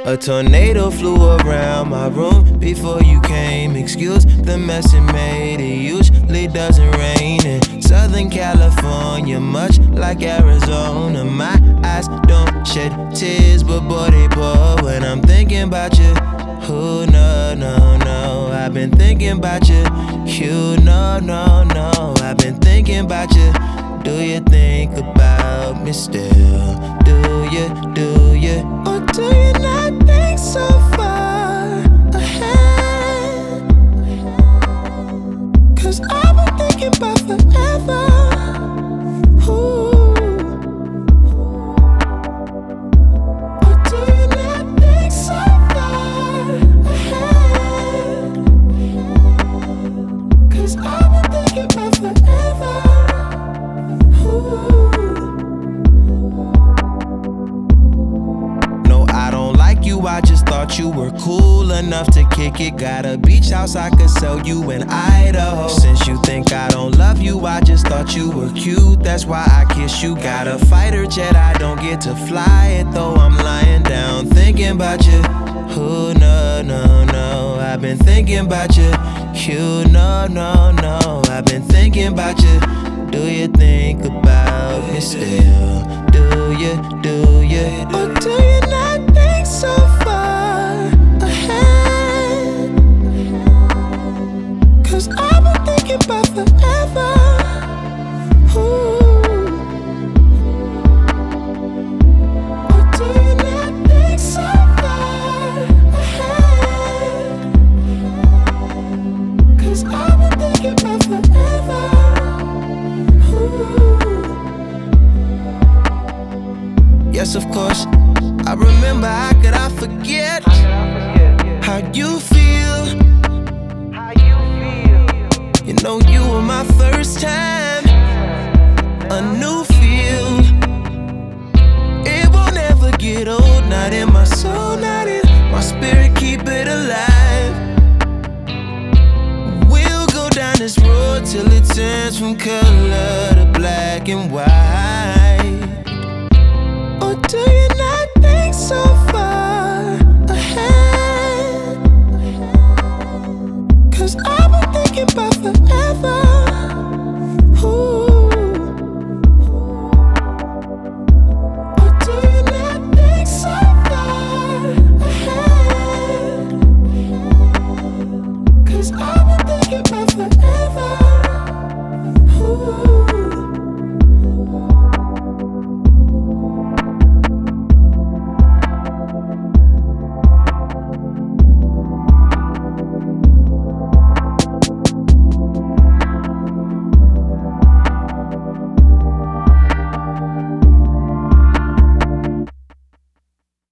A tornado flew around my room before you came. Excuse the mess it made. It usually doesn't rain in Southern California, much like Arizona. My eyes don't shed tears, but boy they pour when I'm thinking about you. Oh no, no, no, I've been thinking about you. You no, no, no, I've been thinking about you. Do you think about me still? Do you, or do you not think so far ahead? Cause I've been thinking about forever. Ooh. Or do you not think so far ahead? Cause I've been thinking about forever. No, I don't like you, I just thought you were cool enough to kick it. Got a beach house I could sell you in Idaho. Since you think I don't love you, I just thought you were cute, that's why I kiss you. Got a fighter jet, I don't get to fly it, though I'm lying down thinking about you. Oh no, no, no, I've been thinking about you. You no, no, no, I've been thinking about you. Do you think about me still? Do you, or do you not think so far ahead? Cause I've been thinking about forever. Ooh. Or do you not think so far ahead? Cause I've been thinking about forever. Yes, of course, I remember, how could I forget how you feel? You know you were my first time.